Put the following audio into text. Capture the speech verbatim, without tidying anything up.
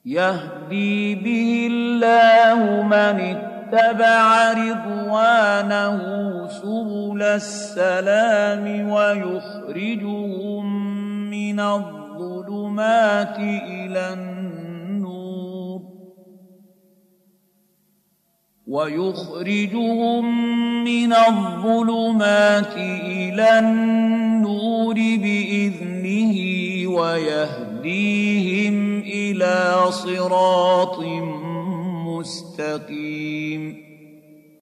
يهدي به الله من اتبع رضوانه سبل السلام ويخرجهم من الظلمات إلى النور ويخرجهم من الظلمات إلى النور بإذنه ويهديهم إلى صراط مستقيم